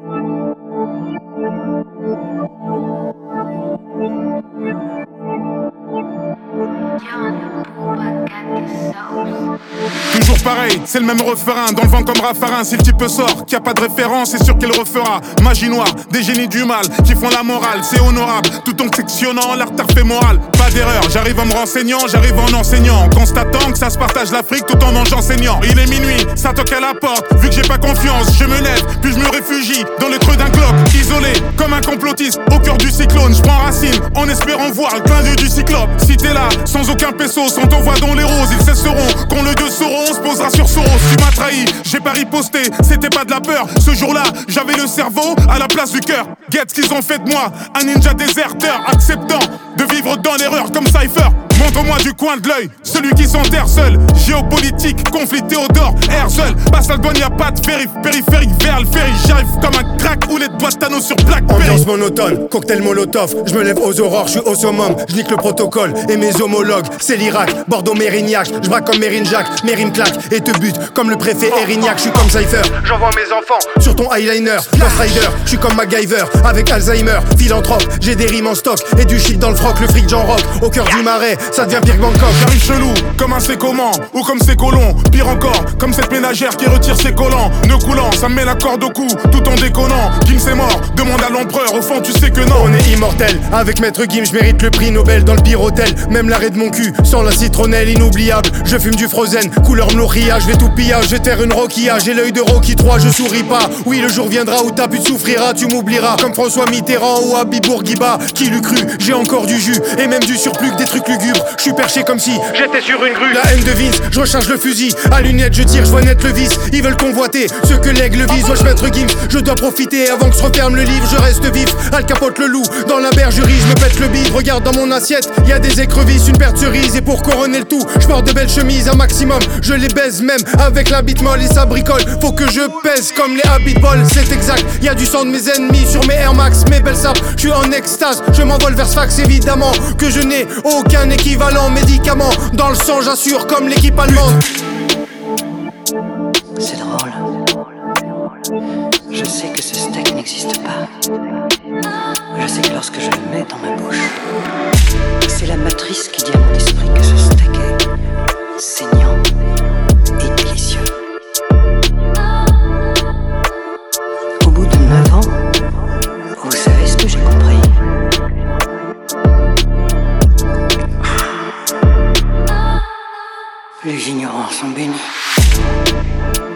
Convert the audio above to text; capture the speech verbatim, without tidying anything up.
Toujours pareil, c'est le même refrain. Dans le vent comme Raffarin, si le type sort, qu'il n'y a pas de référence, c'est sûr qu'il refera. Magie noire, des génies du mal, qui font la morale, c'est honorable. Tout en sectionnant l'artère fémorale. Pas d'erreur, j'arrive en me renseignant, j'arrive en enseignant. En constatant que ça se partage l'Afrique tout en mangeant saignant. Il est minuit, ça toque à la porte. Vu que j'ai pas confiance, je me lève, puis je me réfugie dans le creux d'un cloque. Isolé, comme un complotiste, au cœur du cyclone. Je prends racine, en espérant voir le clin d'œil du cyclope. Si t'es là, sans aucun peso, sans t'envoi dans les roses, ils cesseront. Quand le dieu Sauron, on se posera sur Soros. Tu m'as trahi, j'ai pas riposté, c'était pas de la peur. Ce jour-là, j'avais le cerveau à la place du cœur. Guette ce qu'ils ont fait de moi, un ninja déserteur, acceptant de vivre dans l'erreur comme Cypher. Montre-moi du coin de l'œil, celui qui s'enterre seul. Géopolitique, conflit Théodore, Herzl. Passe la douane, y'a pas de périph', périphérique vers le ferry. J'arrive comme un crack ou les doigts de Thanos sur Blackberry. Ambiance monotone, cocktail molotov. Je me lève aux aurores, je suis au summum. Je nique le protocole et mes homologues. C'est l'Irak, Bordeaux, Mérignac. Je braque comme Mérine Jacques, Mérine claque et te bute comme le préfet Erignac. Je suis comme Cypher, j'envoie mes enfants sur ton eyeliner. Ghost Rider, je suis comme MacGyver avec Alzheimer. Philanthrope, j'ai des rimes en stock et du shit dans le froc. Le fric j'en rock, au cœur du marais, ça devient pire que Bangkok. J'arrive chelou, comme un c'est comment, ou comme ces colons. Pire encore, comme cette ménagère qui retire ses collants. Nœud coulant, ça me met la corde au cou, tout en déconnant. Kim c'est mort, demande à l'empereur, au fond tu sais que non. On est immortel, avec Maître Gim, je mérite le prix Nobel dans le pire hôtel. Même l'arrêt de mon cul, sans la citronnelle inoubliable. Je fume du Frozen, couleur Mloria, je vais tout pillage. Je terre une Roquilla, j'ai l'œil de Rocky trois, je souris pas. Oui, le jour viendra où ta pute souffrira, tu m'oublieras. Comme François Mitterrand ou Habib Bourguiba. Qui l'eût cru, j'ai encore du jus, et même du surplus que des trucs lugubres. Je suis perché comme si j'étais sur une grue. La haine de Vince, je recharge le fusil. À lunettes, je tire, je vois net le vice. Ils veulent convoiter ce que l'aigle vise. Moi, je Maître Gims, je dois profiter avant que se referme le livre. Je reste vif, Al Capote le loup. Dans la bergerie, je me pète le bide. Regarde dans mon assiette, y a des écrevisses, une paire de cerises. Et pour couronner le tout, je porte de belles chemises un maximum. Je les baise même avec la bite molle et ça bricole. Faut que je pèse comme les habits de bol, c'est exact. Y a du sang de mes ennemis sur mes Air Max, mes belles sapes. Je suis en extase, je m'envole vers Sfax évidemment. Que je n'ai aucun équivalent médicament. Dans le sang, j'assure comme l'équipe allemande. C'est drôle. Je sais que ce steak n'existe pas. Je sais que lorsque je le mets dans ma bouche, c'est la matrice qui dit à mon esprit que ce steak est saignant et délicieux. Au bout de neuf ans, vous savez ce que j'ai compris. Les ignorants sont bénis.